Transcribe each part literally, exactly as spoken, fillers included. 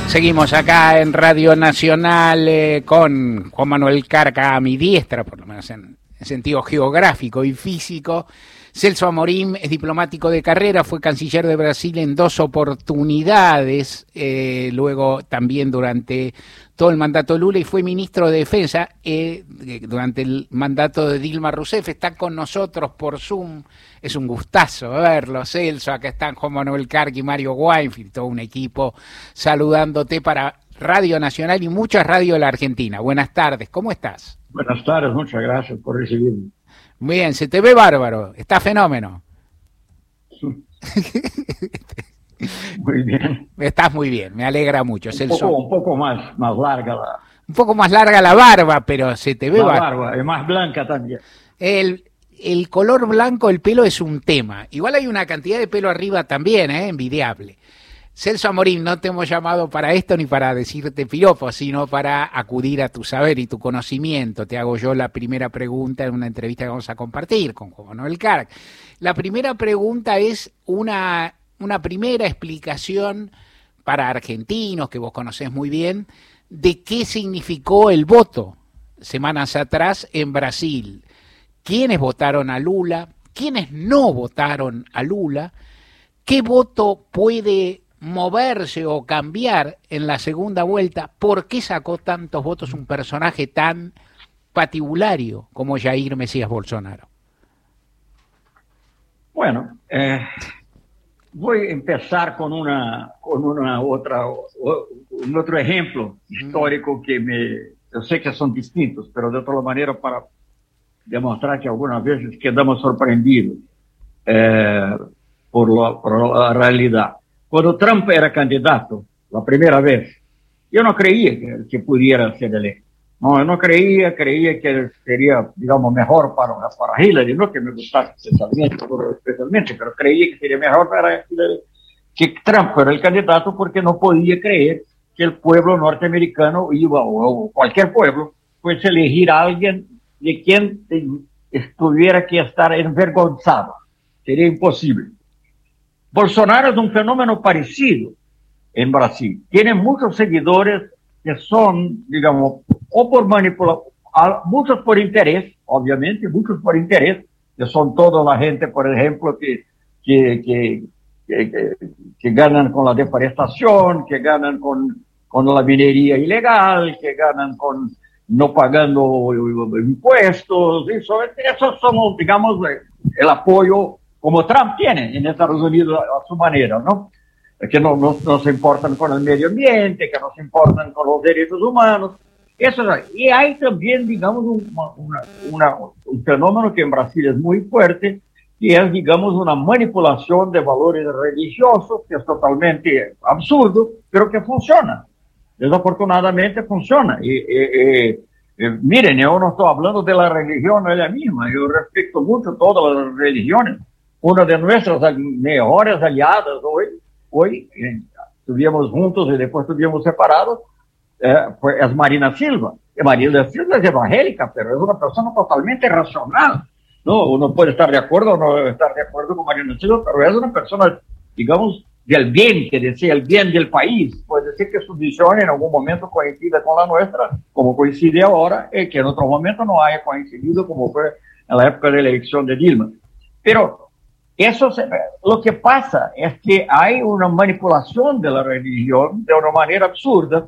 Seguimos acá en Radio Nacional eh, con Juan Manuel Carca a mi diestra, por lo menos en, en sentido geográfico y físico. Celso Amorim es diplomático de carrera, fue canciller de Brasil en dos oportunidades, eh, luego también durante todo el mandato de Lula, y fue ministro de Defensa eh, durante el mandato de Dilma Rousseff. Está con nosotros por Zoom, es un gustazo verlo, Celso. Acá están Juan Manuel Carca y Mario Weinfeld, todo un equipo saludándote para Radio Nacional y muchas radios de la Argentina. Buenas tardes, ¿cómo estás? Buenas tardes, muchas gracias por recibirme. Muy bien, se te ve bárbaro, está fenómeno. Muy bien. Estás muy bien, me alegra mucho. Un Celso. poco, un poco más, más larga la... Un poco más larga la barba, pero se te ve la bárbaro. barba, y más blanca también. El, el color blanco del pelo es un tema. Igual hay una cantidad de pelo arriba también, ¿eh? Envidiable. Celso Amorim, no te hemos llamado para esto ni para decirte piropos, sino para acudir a tu saber y tu conocimiento. Te hago yo la primera pregunta en una entrevista que vamos a compartir con Juan Manuel Carca. La primera pregunta es una, una primera explicación para argentinos, que vos conocés muy bien, de qué significó el voto semanas atrás en Brasil. ¿Quiénes votaron a Lula? ¿Quiénes no votaron a Lula? ¿Qué voto puede moverse o cambiar en la segunda vuelta? ¿Por qué sacó tantos votos un personaje tan patibulario como Jair Mesías Bolsonaro? Bueno, eh, voy a empezar con una, con una otra, un otro ejemplo histórico que me, yo sé que son distintos, pero de otra manera para demostrar que algunas veces quedamos sorprendidos eh, por, la, por la realidad. Cuando Trump era candidato, la primera vez, yo no creía que, que pudiera ser electo. No, yo no creía, creía que sería, digamos, mejor para, para Hillary, no que me gustase especialmente, especialmente, pero creía que sería mejor para Hillary que Trump fuera el candidato, porque no podía creer que el pueblo norteamericano iba, o, o cualquier pueblo, pues elegir a alguien de quien tuviera que estar envergonzado. Sería imposible. Bolsonaro es un fenómeno parecido en Brasil. Tiene muchos seguidores que son, digamos, o por manipulación, muchos por interés, obviamente, muchos por interés, que son toda la gente, por ejemplo, que, que, que, que, que, que ganan con la deforestación, que ganan con, con la minería ilegal, que ganan con no pagando impuestos. Eso, esos son, digamos, el apoyo como Trump tiene en Estados Unidos a su manera, ¿no? Que no, no, no se importan con el medio ambiente, que no se importan con los derechos humanos. Eso, y hay también, digamos, un, una, una, un fenómeno que en Brasil es muy fuerte, que es, digamos, una manipulación de valores religiosos, que es totalmente absurdo, pero que funciona. Desafortunadamente funciona. Y, y, y, y miren, yo no estoy hablando de la religión ella misma, yo respeto mucho todas las religiones. Una de nuestras mejores aliadas hoy, hoy eh, estuvimos juntos y después estuvimos separados, eh, fue, es Marina Silva. Y Marina Silva es evangélica, pero es una persona totalmente racional. ¿No? Uno puede estar de acuerdo o no estar de acuerdo con Marina Silva, pero es una persona, digamos, del bien, que desea el bien del país. Puede ser que su visión en algún momento coincida con la nuestra, como coincide ahora, y que en otro momento no haya coincidido, como fue en la época de la elección de Dilma. Pero eso, lo que pasa es que hay una manipulación de la religión de una manera absurda.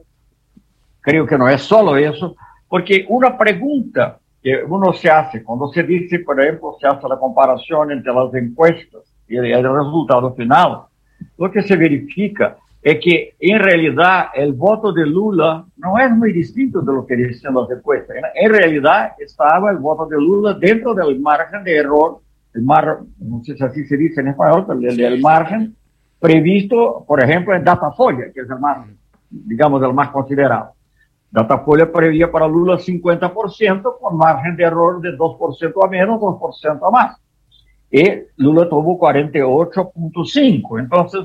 Creo que no es solo eso, porque una pregunta que uno se hace cuando se dice, por ejemplo, se hace la comparación entre las encuestas y el resultado final, lo que se verifica es que en realidad el voto de Lula no es muy distinto de lo que decían las encuestas. En realidad estaba el voto de Lula dentro del margen de error, el mar, no sé si así se dice en español, pero el, el margen previsto, por ejemplo, en Datafolha, que es el más, digamos, el más considerado. Datafolha prevía para Lula cincuenta por ciento con margen de error de dos por ciento a menos, dos por ciento a más. Y Lula tuvo cuarenta y ocho punto cinco. Entonces,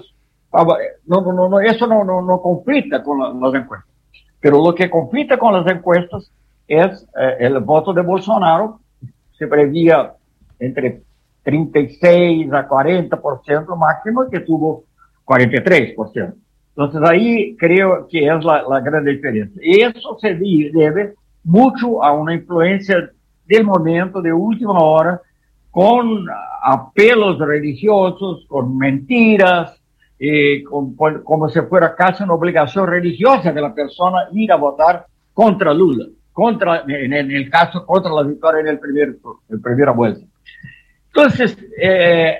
no, no, no, eso no, no, no conflicta con la, las encuestas. Pero lo que conflicta con las encuestas es eh, el voto de Bolsonaro. Se prevía entre treinta y seis a cuarenta por ciento máximo, que tuvo cuarenta y tres por ciento. Entonces ahí creo que es la, la gran diferencia. Y eso se debe mucho a una influencia del momento, de última hora, con apelos religiosos, con mentiras, eh, con, con, como si fuera casi una obligación religiosa de la persona ir a votar contra Lula, contra, en, en el caso, contra la victoria en el primer, en primera vuelta. Entonces, eh,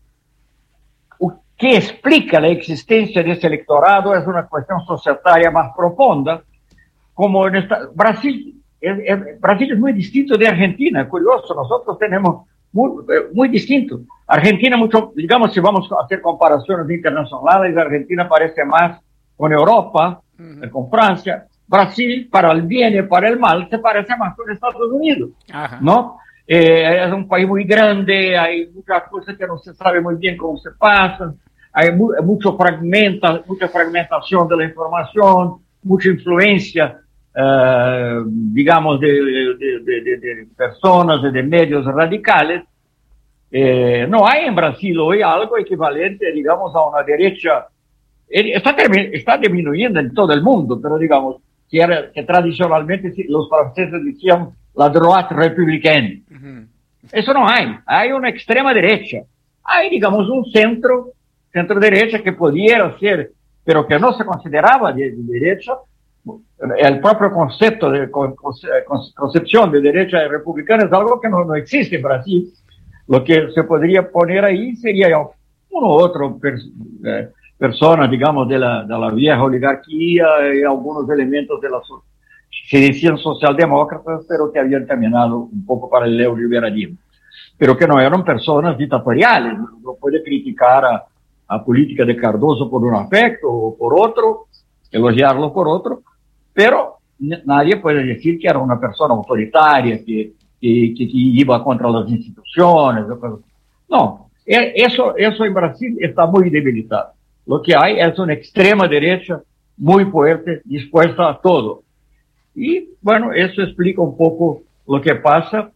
lo que explica la existencia de ese electorado es una cuestión societaria más profunda, como en esta, Brasil, es, es, Brasil es muy distinto de Argentina, es curioso, nosotros tenemos muy, muy distinto. Argentina, mucho, digamos, si vamos a hacer comparaciones internacionales, Argentina parece más con Europa, uh-huh. con Francia. Brasil, para el bien y para el mal, se parece más con Estados Unidos, uh-huh. ¿no? Eh, es un país muy grande, hay muchas cosas que no se sabe muy bien cómo se pasan, hay mu mucho fragmenta, mucha fragmentación de la información, mucha influencia, eh, digamos, de, de, de, de, de personas y de medios radicales. Eh, no hay en Brasil hoy algo equivalente, digamos, a una derecha, está, está disminuyendo en todo el mundo, pero digamos, que, era, que tradicionalmente los franceses decían la droite républicaine. Uh-huh. Eso no hay, hay una extrema derecha, hay, digamos, un centro, centro derecha que pudiera ser, pero que no se consideraba de, de derecha. El propio concepto de concepción de derecha republicana es algo que no, no existe en Brasil. Lo que se podría poner ahí sería uno u otro per, eh, persona, digamos, de la, de la vieja oligarquía y algunos elementos de la se decían socialdemócratas, pero que habían caminado un poco para el neoliberalismo, pero que no eran personas dictatoriales. No puede criticar a, a política de Cardoso por un aspecto o por otro, elogiarlo por otro, pero nadie puede decir que era una persona autoritaria, que, que, que, que iba contra las instituciones. No, eso, eso en Brasil está muy debilitado. Lo que hay es una extrema derecha muy fuerte, dispuesta a todo. Y bueno, eso explica un poco lo que pasa.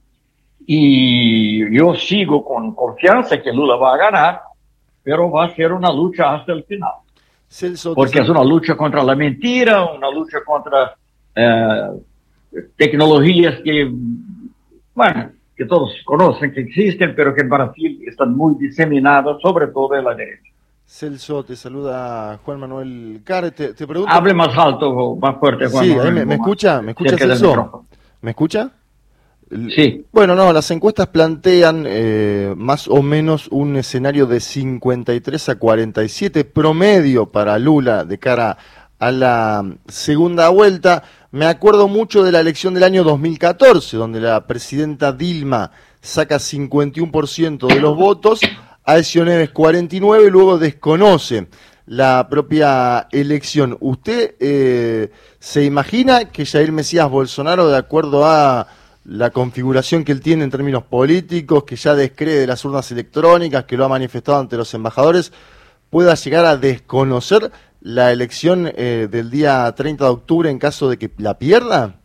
Y yo sigo con confianza que Lula va a ganar, pero va a ser una lucha hasta el final. Celso, porque es una lucha contra la mentira, una lucha contra eh, tecnologías que, bueno, que todos conocen que existen, pero que en Brasil están muy diseminadas, sobre todo en la derecha. Celso, te saluda Juan Manuel Carr. Te, te pregunto... Hable más alto, más fuerte, Juan sí, Manuel. Sí, me, me escucha, ¿me escucha, Celso? ¿Me escucha? Sí. Bueno, no, las encuestas plantean eh, más o menos un escenario de cincuenta y tres a cuarenta y siete promedio para Lula de cara a la segunda vuelta. Me acuerdo mucho de la elección del año dos mil catorce, donde la presidenta Dilma saca cincuenta y uno por ciento de los votos, Aécio Neves cuarenta y nueve, y luego desconoce la propia elección. ¿Usted eh, se imagina que Jair Mesías Bolsonaro, de acuerdo a la configuración que él tiene en términos políticos, que ya descree de las urnas electrónicas, que lo ha manifestado ante los embajadores, pueda llegar a desconocer la elección eh, del día treinta de octubre en caso de que la pierda?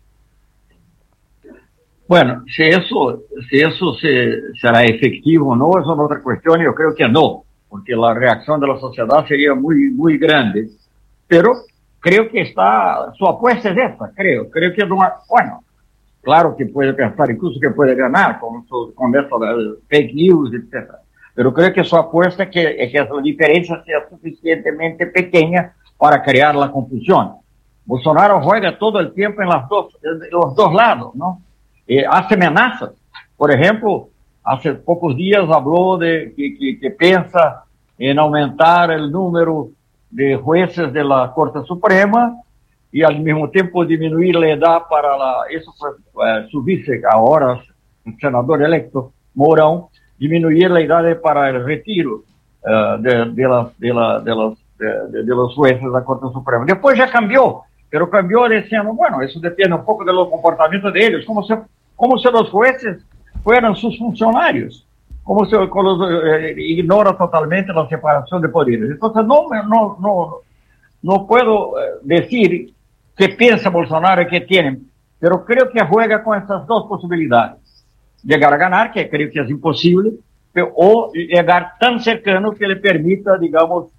Bueno, si eso, si eso se, será efectivo o no, es otra cuestión. Yo creo que no, porque la reacción de la sociedad sería muy, muy grande. Pero creo que está, su apuesta es esta, creo. Creo que es una, bueno, claro que puede pensar incluso que puede ganar con, su, con esto de fake news, etcétera. Pero creo que su apuesta es que, es que la diferencia sea suficientemente pequeña para crear la confusión. Bolsonaro juega todo el tiempo en las dos, en los dos lados, ¿no? Eh, hace amenazas. Por ejemplo, hace pocos días habló de que, que, que piensa en aumentar el número de jueces de la Corte Suprema y al mismo tiempo disminuir la edad para la, eso fue eh, su vice, ahora un senador electo, Mourão, disminuir la edad para el retiro uh, de, de, la, de, la, de, los, de, de los jueces de la Corte Suprema. Después ya cambió, pero cambió diciendo, bueno, eso depende un poco de los comportamientos de ellos, como si, como si los jueces fueran sus funcionarios, como si con los, eh, ignora totalmente la separación de poderes. Entonces no, no, no, no puedo eh, decir qué piensa Bolsonaro y qué tienen, pero creo que juega con estas dos posibilidades. Llegar a ganar, que creo que es imposible, pero, o llegar tan cercano que le permita, digamos,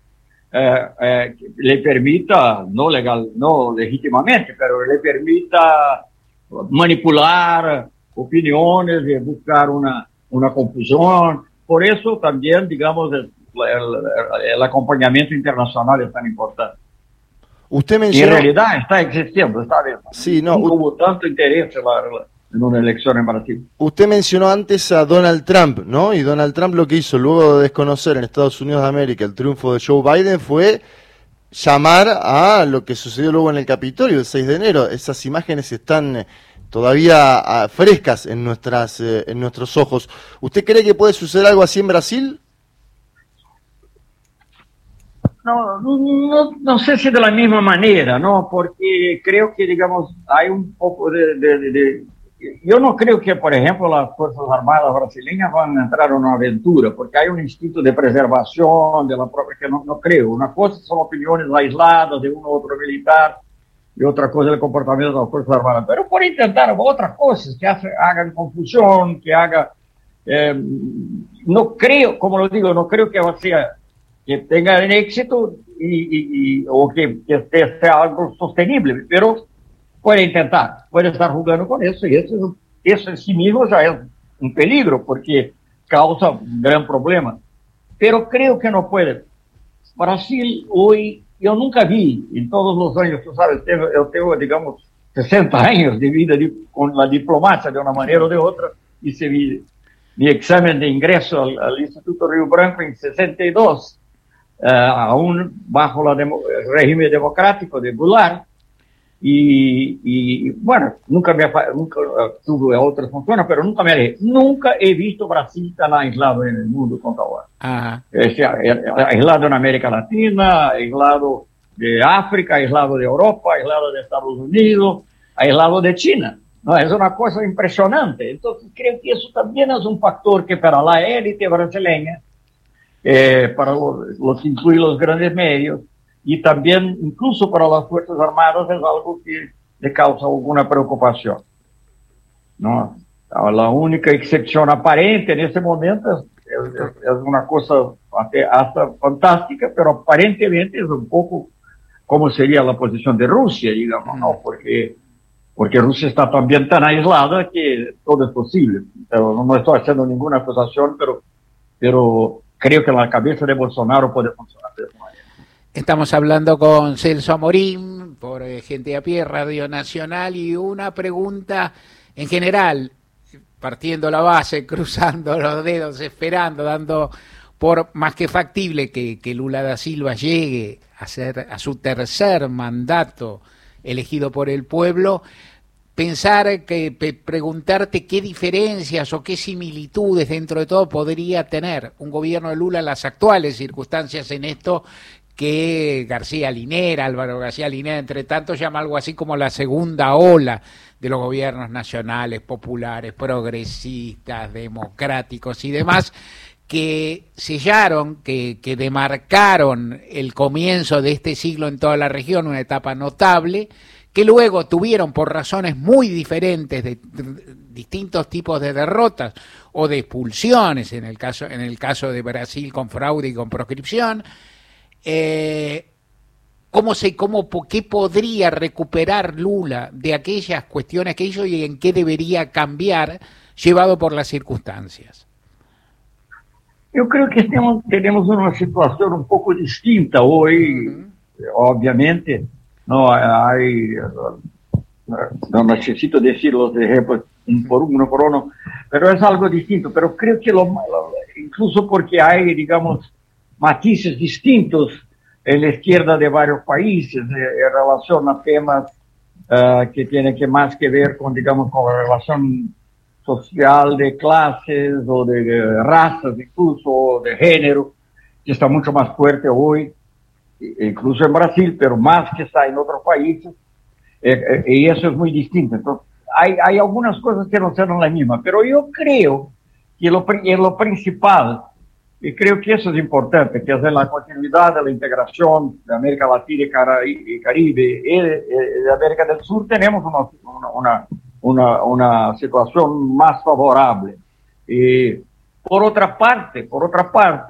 eh, eh, le permita, no legal, no legítimamente, pero le permita manipular opiniones y buscar una, una confusión. Por eso también, digamos, el, el, el acompañamiento internacional es tan importante. Usted Y en mencionó... realidad está existiendo, está bien. Sí, no, Nunca u- hubo tanto interés en, la- en una elección en Brasil. Usted mencionó antes a Donald Trump, ¿no? Y Donald Trump lo que hizo luego de desconocer en Estados Unidos de América el triunfo de Joe Biden fue llamar a lo que sucedió luego en el Capitolio el seis de enero. Esas imágenes están eh, todavía ah, frescas en nuestras eh, en nuestros ojos. ¿Usted cree que puede suceder algo así en Brasil? No, no, no sé si de la misma manera, ¿no? Porque creo que, digamos, hay un poco de, de, de, de... Yo no creo que, por ejemplo, las Fuerzas Armadas brasileñas van a entrar en una aventura, porque hay un instinto de preservación de la propia, que no, no creo. Una cosa son opiniones aisladas de uno u otro militar, y otra cosa es el comportamiento de las Fuerzas Armadas. Pero por intentar otras cosas que hace, hagan confusión, que haga... Eh, no creo, como lo digo, no creo que sea... que tengan éxito y, y, y, o que, que sea algo sostenible, pero puede intentar, puede estar jugando con eso, y eso, eso en sí mismo ya es un peligro, porque causa un gran problema. Pero creo que no puede. Brasil hoy, yo nunca vi, en todos los años, tú sabes, tengo, yo tengo, digamos, sesenta años de vida de, con la diplomacia de una manera o de otra, hice mi, mi examen de ingreso al, al Instituto Río Branco en sesenta y dos, Uh, aún bajo la demo, el régimen democrático de Goulart, y, y bueno, nunca, me, nunca uh, tuve otras funciones, pero nunca me alejé. Nunca he visto Brasil tan aislado en el mundo como ahora. Ajá. Es decir, aislado en América Latina, aislado de África, aislado de Europa, aislado de Estados Unidos, aislado de China. No, es una cosa impresionante. Entonces creo que eso también es un factor que para la élite brasileña, Eh, para los, los que incluye los grandes medios, y también incluso para las Fuerzas Armadas es algo que le causa alguna preocupación, ¿no? La única excepción aparente en este momento es, es, es una cosa hasta, hasta fantástica, pero aparentemente es un poco como sería la posición de Rusia, digamos, ¿no? Porque, porque Rusia está también tan aislada que todo es posible. Pero no, no estoy haciendo ninguna acusación, pero, pero creo que la cabeza de Bolsonaro puede funcionar de esa manera. Estamos hablando con Celso Amorim por eh, Gente a Pie, Radio Nacional, y una pregunta en general, partiendo la base, cruzando los dedos, esperando, dando por más que factible que, que Lula da Silva llegue a, ser, a su tercer mandato elegido por el pueblo. Pensar, que pe, preguntarte qué diferencias o qué similitudes dentro de todo podría tener un gobierno de Lula en las actuales circunstancias en esto que García Linera, Álvaro García Linera, entre tanto, llama algo así como la segunda ola de los gobiernos nacionales, populares, progresistas, democráticos y demás, que sellaron, que, que demarcaron el comienzo de este siglo en toda la región, una etapa notable, que luego tuvieron por razones muy diferentes de, de distintos tipos de derrotas o de expulsiones, en el caso, en el caso de Brasil con fraude y con proscripción. Eh, ¿cómo se, cómo, ¿Qué podría recuperar Lula de aquellas cuestiones que hizo y en qué debería cambiar llevado por las circunstancias? Yo creo que tenemos, tenemos una situación un poco distinta hoy, uh-huh. Obviamente. No hay, no necesito decir los ejemplos por uno por uno, pero es algo distinto. Pero creo que lo, incluso porque hay, digamos, matices distintos en la izquierda de varios países en relación a temas uh, que tienen que más que ver con, digamos, con la relación social de clases o de, de razas, incluso o de género, que está mucho más fuerte hoy, incluso en Brasil, pero más que está en otros países, eh, eh, y eso es muy distinto. Entonces, hay, hay algunas cosas que no son las mismas, pero yo creo que lo, lo principal, y creo que eso es importante, que es la continuidad de la integración de América Latina y, Cara, y Caribe y de, de América del Sur, tenemos una, una, una, una situación más favorable. Y por otra parte, por otra parte,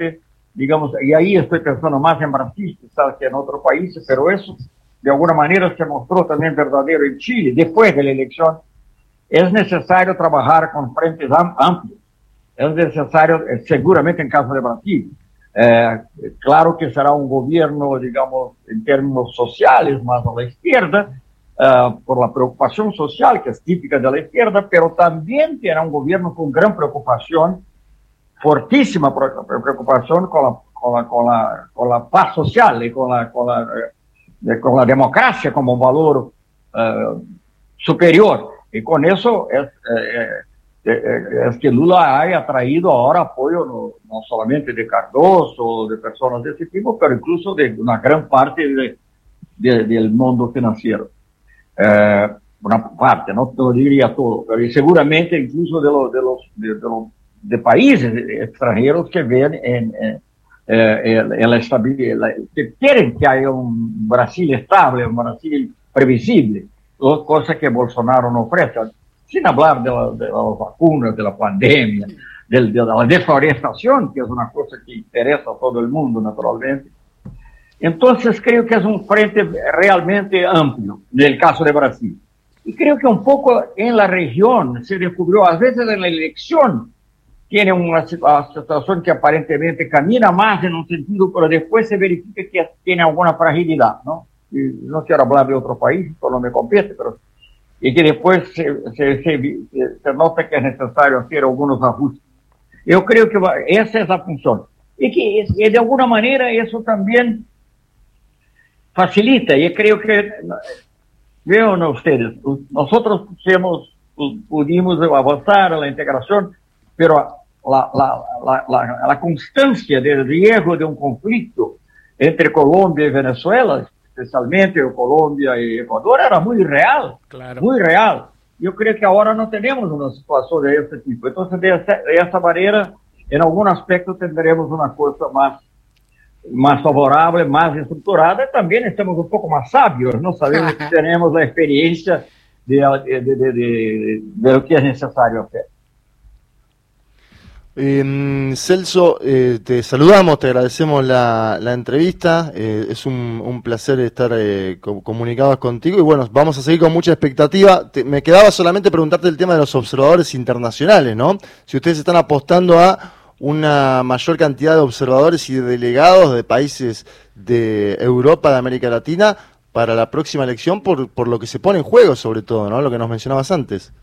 digamos, y ahí estoy pensando más en Brasil, quizás que en otros países, pero eso de alguna manera se mostró también verdadero en Chile, después de la elección. Es necesario trabajar con frentes amplios, es necesario, seguramente en caso de Brasil, eh, claro que será un gobierno, digamos, en términos sociales, más a la izquierda, uh, por la preocupación social que es típica de la izquierda, pero también será un gobierno con gran preocupación, fortísima preocupación con la, con la, con la, con la paz social y con la, con la, eh, con la democracia como valor uh, superior. Y con eso es, eh, eh, es que Lula haya traído ahora apoyo no, no solamente de Cardoso, de personas de ese tipo, pero incluso de una gran parte de, de, del mundo financiero. Eh, una parte, no te lo diría todo, pero seguramente incluso de los, de los, de, de los de países extranjeros que ven en, en, en, en la estabilidad, que quieren que haya un Brasil estable, un Brasil previsible, cosa que Bolsonaro no ofrece, sin hablar de, la, de las vacunas, de la pandemia, de, de la deforestación, que es una cosa que interesa a todo el mundo, naturalmente. Entonces, creo que es un frente realmente amplio, en el caso de Brasil. Y creo que un poco en la región se descubrió, a veces en la elección, tiene una situación que aparentemente camina más en un sentido, pero después se verifica que tiene alguna fragilidad, ¿no? Y no quiero hablar de otro país, no me compete, pero y que después se, se, se, se nota que es necesario hacer algunos ajustes. Yo creo que va, esa es la función. Y que y de alguna manera eso también facilita, y creo que, vean ustedes, nosotros hemos, pudimos avanzar en la integración, pero la, la, la, la, la constancia del riesgo de un conflicto entre Colombia y Venezuela, especialmente Colombia y Ecuador, era muy real, claro. muy real. Yo creo que ahora no tenemos una situación de este tipo. Entonces, de esta, de esta manera, en algún aspecto tendremos una cosa más, más favorable, más estructurada. También estamos un poco más sabios, ¿no? Sabemos que tenemos la experiencia de, de, de, de, de, de lo que es necesario hacer. Eh, Celso, eh, te saludamos, te agradecemos la, la entrevista, eh, es un, un placer estar eh, co comunicados contigo y bueno, vamos a seguir con mucha expectativa. Te, me quedaba solamente preguntarte el tema de los observadores internacionales, ¿no? Si ustedes están apostando a una mayor cantidad de observadores y de delegados de países de Europa, de América Latina, para la próxima elección, por, por lo que se pone en juego sobre todo, ¿no? Lo que nos mencionabas antes.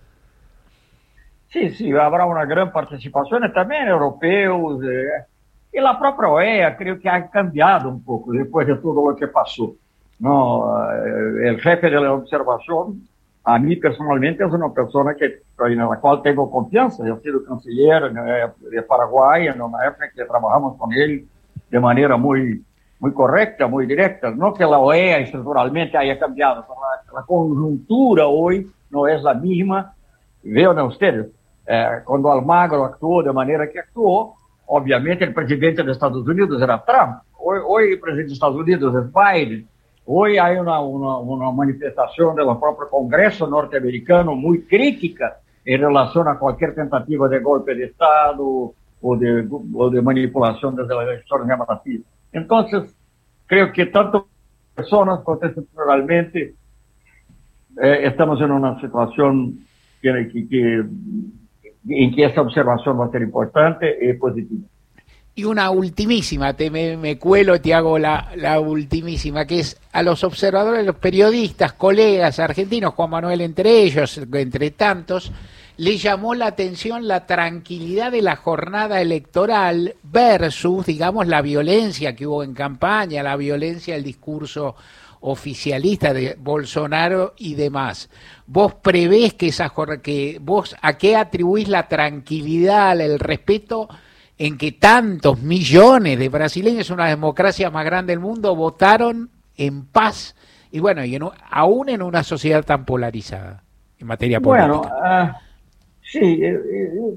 Sí, sí, habrá una gran participación también europeos eh, y la propia O E A creo que ha cambiado un poco después de todo lo que pasó, ¿no? Eh, el jefe de la observación, a mí personalmente es una persona que, en la cual tengo confianza. Yo he sido canciller de Paraguay en una época que trabajamos con él de manera muy, muy correcta, muy directa. No que la O E A estructuralmente haya cambiado, pero la, la conjuntura hoy no es la misma. Vean ustedes, eh, cuando Almagro actuó de manera que actuó, obviamente el presidente de Estados Unidos era Trump. Hoy, hoy el presidente de Estados Unidos es Biden. Hoy hay una, una, una manifestación del propio Congreso norteamericano muy crítica en relación a cualquier tentativa de golpe de Estado o de, o de manipulación desde la elección de Brasil. Entonces, creo que tanto personas como estructuralmente eh, estamos en una situación que, que, que, en que esa observación va a ser importante y positiva. Y una ultimísima, te me, me cuelo, te hago la, la ultimísima, que es a los observadores, los periodistas, colegas argentinos, Juan Manuel entre ellos, entre tantos, le llamó la atención la tranquilidad de la jornada electoral versus, digamos, la violencia que hubo en campaña, la violencia del discurso oficialista de Bolsonaro y demás. ¿Vos prevés que esa jornada, que vos a qué atribuís la tranquilidad, el respeto en que tantos millones de brasileños, una democracia más grande del mundo, votaron en paz y bueno, y en, aún en una sociedad tan polarizada en materia política? Bueno, uh, sí, eh, eh,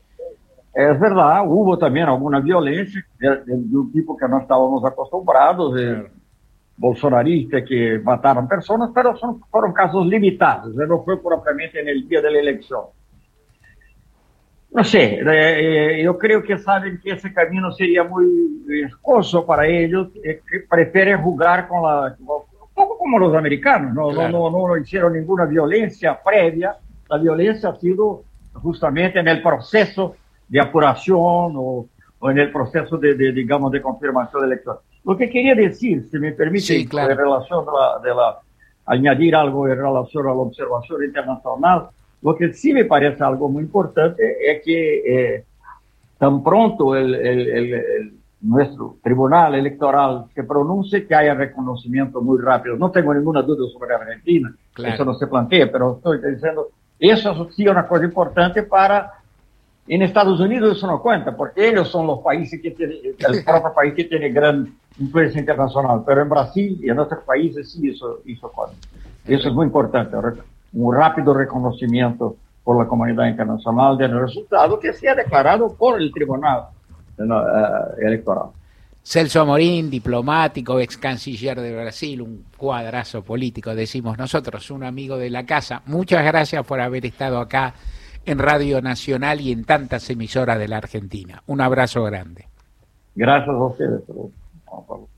es verdad, hubo también alguna violencia de, de, de un tipo que no estábamos acostumbrados, de bolsonaristas que mataron personas, pero son, fueron casos limitados, no fue propiamente en el día de la elección. no sé, eh, yo creo que saben que ese camino sería muy riesgoso para ellos, eh, que prefieren jugar con la, un poco como los americanos, ¿no? Claro. No, no, no hicieron ninguna violencia previa, la violencia ha sido justamente en el proceso de apuración o, o en el proceso de, de, digamos, de confirmación electoral. Lo que quería decir, si me permite, sí, claro, en relación de la, de la, añadir algo en relación a la observación internacional, lo que sí me parece algo muy importante es que eh, tan pronto el, el, el, el, nuestro tribunal electoral se pronuncie, que haya reconocimiento muy rápido. No tengo ninguna duda sobre Argentina, claro, eso no se plantea, pero estoy diciendo, eso sí es una cosa importante para... En Estados Unidos eso no cuenta, porque ellos son los países que tienen, el propio país que tiene gran influencia internacional, pero en Brasil y en otros países sí eso, eso cuenta. Eso es muy importante, un rápido reconocimiento por la comunidad internacional del resultado que sea declarado por el Tribunal uh, Electoral. Celso Amorín, diplomático, ex canciller de Brasil, un cuadrazo político, decimos nosotros, un amigo de la casa. Muchas gracias por haber estado acá en Radio Nacional y en tantas emisoras de la Argentina. Un abrazo grande. Gracias a ustedes. Juan Pablo.